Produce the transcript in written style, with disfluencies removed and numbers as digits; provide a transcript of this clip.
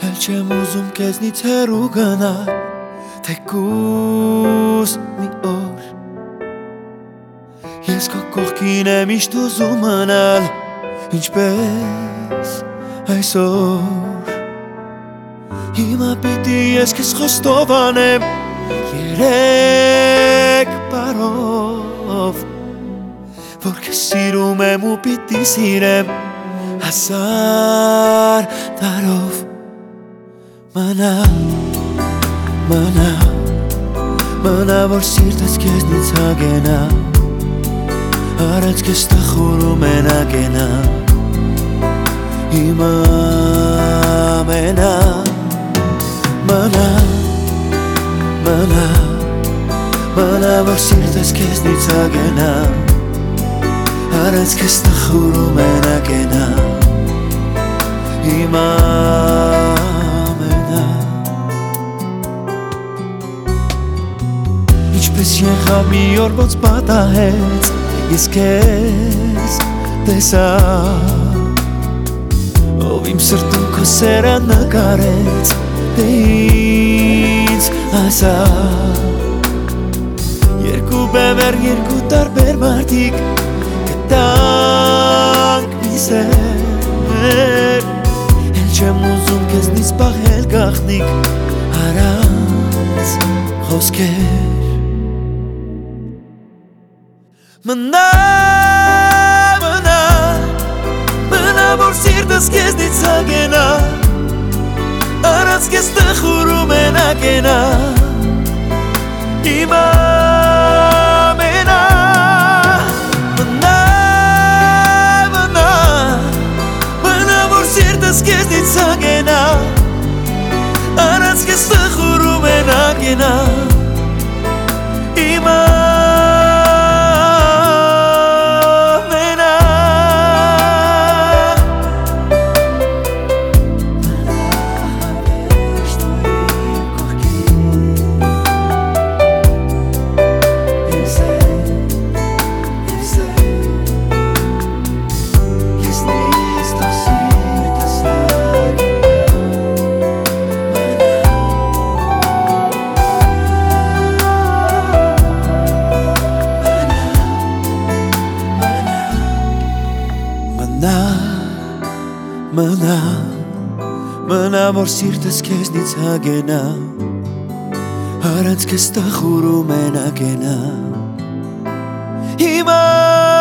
Elçem uzun kezni terugana Tekus mi or Ես քո կողքին եմ միշտ ուզում մնալ Ինչպես այսօր Հիմա պիտի ես քեզ խոստովանեմ Երեք բառով Որ քեզ սիրում եմ ու պիտի սիրեմ Հազար տարով Մնա, մնա, մնա որ սիրտս քեզնից հագենա Արած քեզ տխուրում մենակենա Հիմա մենա Մնա, մնա, մնա որ սիրտս քեզնից հագենա Արած քեզ տխուրում մենակենա Հիմա մենա Ինչպես եղավ մի օր ոնց պատահեց Ես քեզ տեսա Ով իմ սրտում քո սերը նկարեց Դե ինձ ասա Երկու բևեր, երկու տարբեր մարդիկ Գտանք մի սեր Էլ չեմ ուզում քեզնից պահել գաղտնիք Առանց խոսքեր Մնա, մնա, մնա որ սիրտս քեզնից հագենա Առանց քեզ տխուրում մենակենա Հիմա մենա Մնա, մնա, մնա որ սիրտս քեզնից հագենա Առանց քեզ տխուրում մենակենա Հիմա Մնա, մնա որ սիրտս քեզնից հագենա Առանց քեզ տխուրում մենակենա Հիմա